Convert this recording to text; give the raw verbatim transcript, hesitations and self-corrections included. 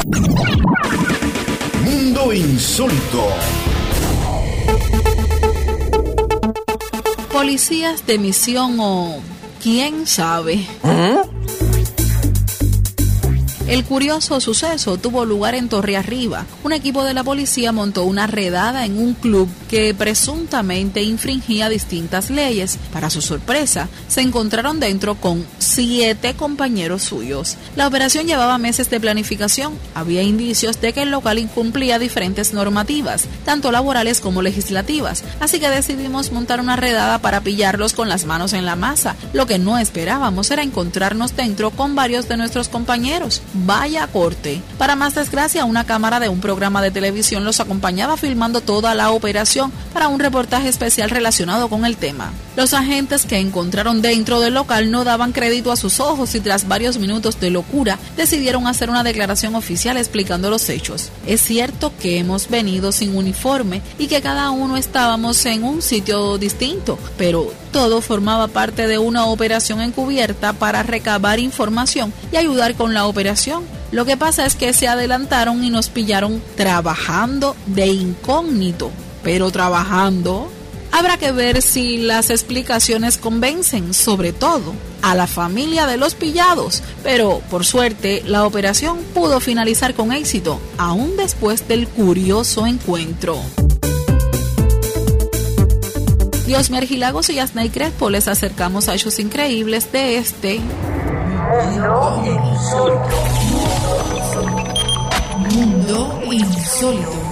Mundo Insólito. Policías de misión o quién sabe. ¿Eh? El curioso suceso tuvo lugar en Torrearriba. Un equipo de la policía montó una redada en un club que presuntamente infringía distintas leyes. Para su sorpresa, se encontraron dentro con siete compañeros suyos. La operación llevaba meses de planificación. Había indicios de que el local incumplía diferentes normativas, tanto laborales como legislativas. Así que decidimos montar una redada para pillarlos con las manos en la masa. Lo que no esperábamos era encontrarnos dentro con varios de nuestros compañeros. Vaya corte. Para más desgracia, una cámara de un programa de televisión los acompañaba filmando toda la operación para un reportaje especial relacionado con el tema. Los agentes que encontraron dentro del local no daban crédito a sus ojos y tras varios minutos de locura decidieron hacer una declaración oficial explicando los hechos. Es cierto que hemos venido sin uniforme y que cada uno estábamos en un sitio distinto, pero todo formaba parte de una operación encubierta para recabar información y ayudar con la operación. Lo que pasa es que se adelantaron y nos pillaron trabajando de incógnito, pero trabajando. Habrá que ver si las explicaciones convencen, sobre todo a la familia de los pillados, pero por suerte la operación pudo finalizar con éxito, aún después del curioso encuentro. Diosmer Gilagos y Yasnay Crespo les acercamos a hechos increíbles de este Mundo Insólito. Mundo Insólito.